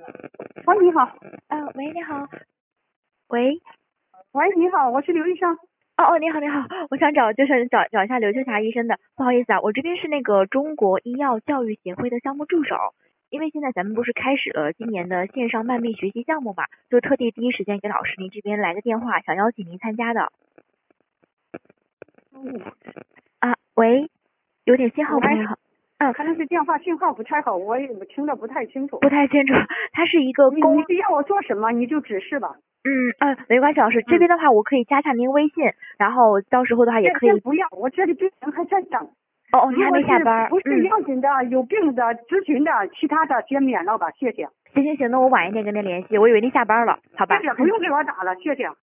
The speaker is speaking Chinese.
喂，你好。 喂，你好。喂。 喂，你好，我是刘医生。 你好，你好，我想找一下刘秋霞医生的，不好意思啊，我这边是那个中国医药教育协会的项目助手，因为现在咱们不是开始了今年的线上慢病学习项目嘛，就特地第一时间给老师您这边来个电话，想邀请您参加的。喂，有点信号不太好。 可能是电话信号不太好，我听得不太清楚。 不太清楚，它是一个你是要我做什么你就指示吧。 没关系，老师，这边的话我可以加下您微信，然后到时候的话也可以。 先不要，我这里病人还在等。 你还没下班。 不是要紧的，有病的咨询的，其他的先免了吧，谢谢。 行，那我晚一点跟您联系，我以为您下班了，好吧。 谢谢，不用给我打了，谢谢。